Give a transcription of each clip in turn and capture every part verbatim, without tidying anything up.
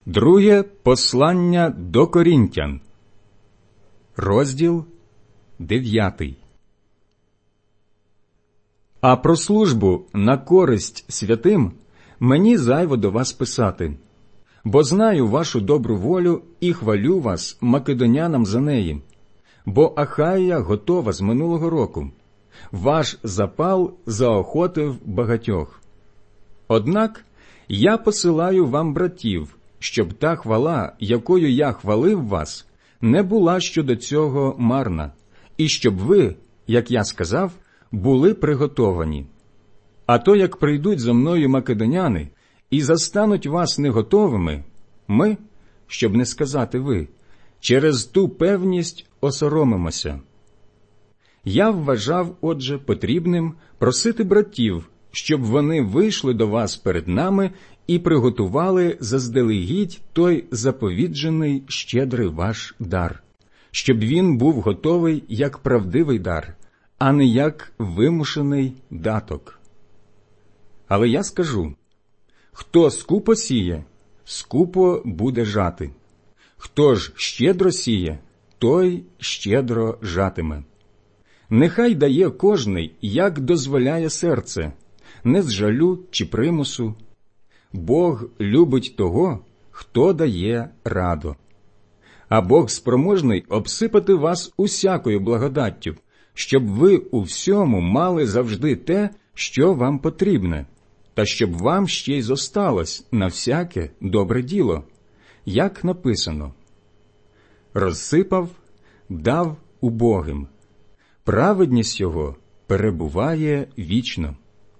Друге послання до Корінтян, розділ дев'ятий. А про службу на користь святим мені зайво до вас писати, бо знаю вашу добру волю і хвалю вас македонянам за неї, бо Ахая готова з минулого року. Ваш запал заохотив багатьох. Однак я посилаю вам братів, щоб та хвала, якою я хвалив вас, не була щодо цього марна, і щоб ви, як я сказав, були приготовані. А то, як прийдуть за мною македоняни і застануть вас неготовими, ми, щоб не сказати ви, через ту певність осоромимося. Я вважав, отже, потрібним просити братів, щоб вони вийшли до вас перед нами і приготували заздалегідь той заповіджений щедрий ваш дар, щоб він був готовий як правдивий дар, а не як вимушений даток. Але я скажу, хто скупо сіє, скупо буде жати. Хто ж щедро сіє, той щедро жатиме. Нехай дає кожний, як дозволяє серце, не з жалю чи примусу. Бог любить того, хто дає радо. А Бог спроможний обсипати вас усякою благодаттю, щоб ви у всьому мали завжди те, що вам потрібне, та щоб вам ще й зосталось на всяке добре діло, як написано: «Розсипав, дав убогим, праведність його перебуває вічно».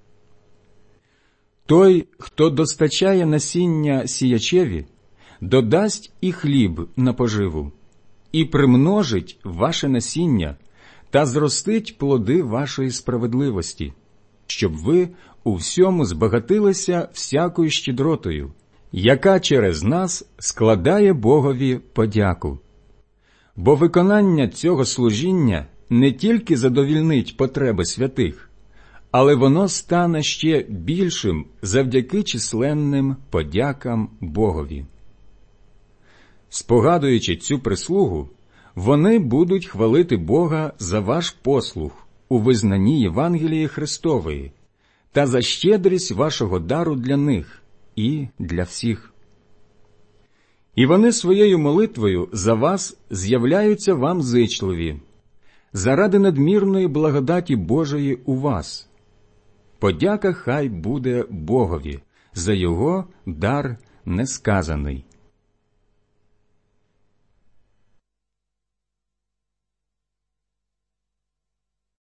Той, хто достачає насіння сіячеві, додасть і хліб на поживу, і примножить ваше насіння та зростить плоди вашої справедливості, щоб ви у всьому збагатилися всякою щедротою, яка через нас складає Богові подяку. Бо виконання цього служіння не тільки задовільнить потреби святих, але воно стане ще більшим завдяки численним подякам Богові. Спогадуючи цю прислугу, вони будуть хвалити Бога за ваш послух у визнанні Євангелії Христової та за щедрість вашого дару для них і для всіх. І вони своєю молитвою за вас з'являються вам зичливі, заради надмірної благодаті Божої у вас. Подяка хай буде Богові за його дар несказаний.